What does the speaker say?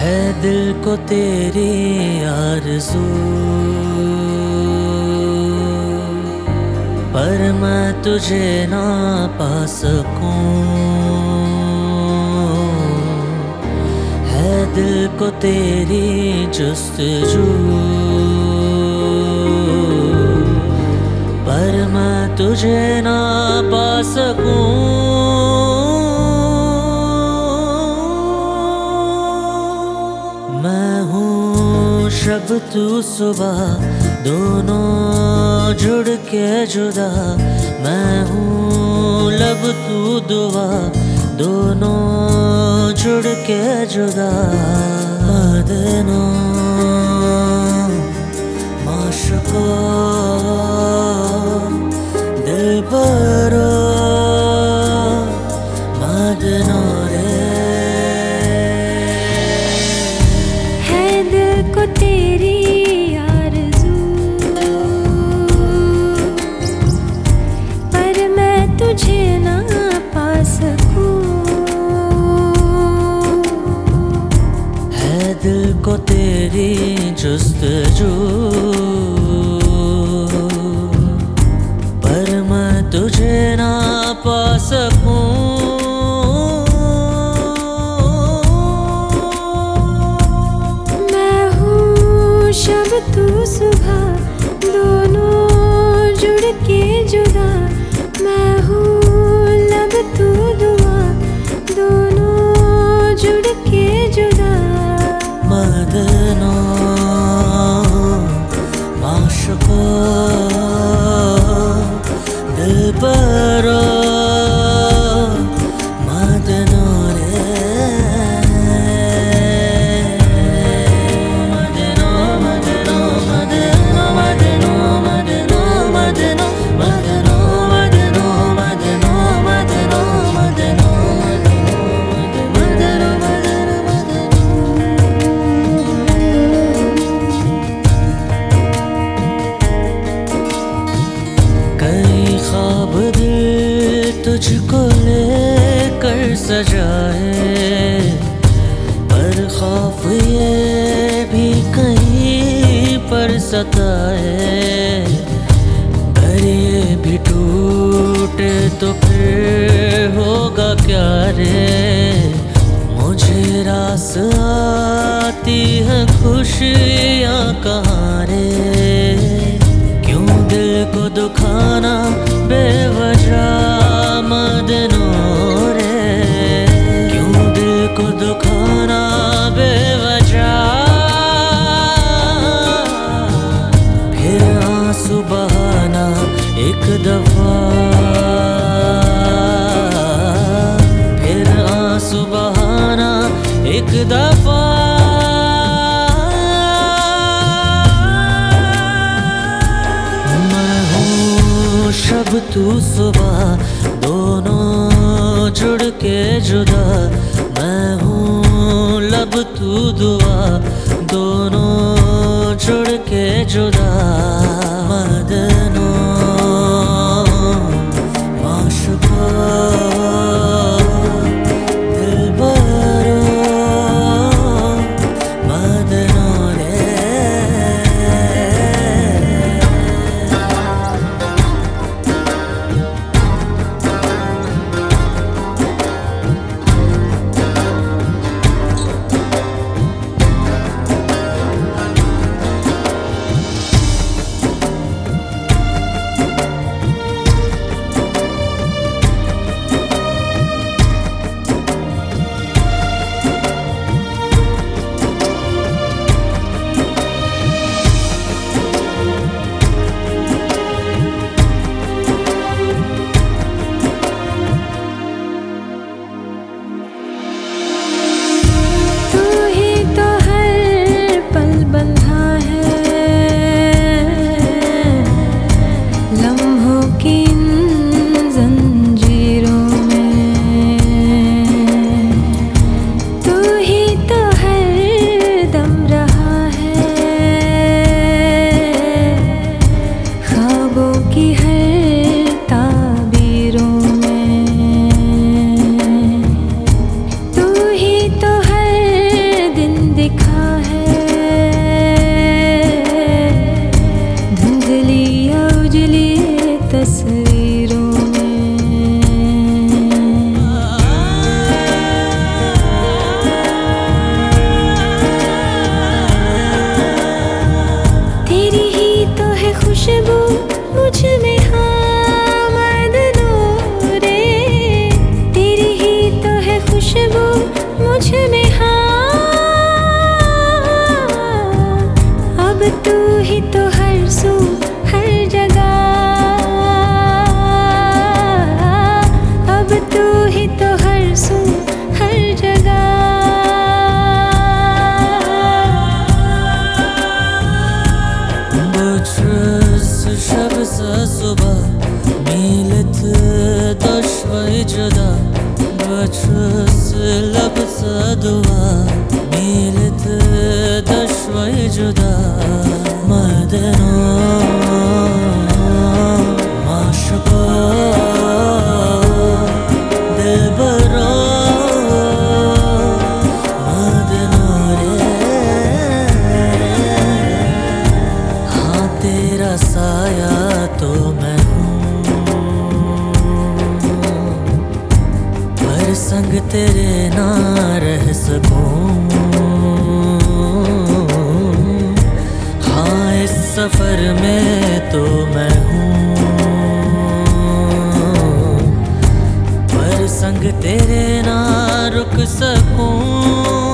है दिल को तेरी आरज़ू, पर मैं तुझे ना पा सकूं। है दिल को तेरी जुस्तजू, पर मैं तुझे ना पा सकूं। मैं हूँ शब तू सुबह, दोनों जुड़ के जुदा। मैं हूँ लब तू दुआ, दोनों जुड़ के जुदा। मदनो माशुको दिलबरो मदनो तेरी आरज़ू, पर मैं तुझे ना पा सकूं। है दिल को तेरी जुस्तजू, पर मैं तुझे ना पा सकूं। शब तू सुबह, दोनों जुड़ के जुदा। मैं हूँ लब तू दुआ, दोनों जुड़ के जुदा। मदनो माशुको दिलबरो मदनो ख्वाब दिल तुझको लेकर सजाए, पर खौफ ये भी कहीं पर सताए। अगर ये भी टूटे तो फिर होगा क्या रे। मुझे रास आती है खुशियाँ कहाँ रे। क्यों दिल को दुखाना बेवजह मदनो रे। क्यों दिल को दुखाना बेवजह। फिर आंसू बहाना एक दफा, फिर आंसू बहाना एक दफा। शब तू सुबह, दोनों जुड़ के जुदा। मैं हूँ लब तू दुआ, दोनों जुड़ के जुदा। मदनो माशुको दिलबरो मदनो بچوس لبس دوا میلت دشوی جدا مدنا معشقا دلبرا مدنا रे हाँ तेरा साया तो मैं संग तेरे ना रह सकूं। हाँ इस सफर में तो मैं हूँ, पर संग तेरे ना रुक सकूं।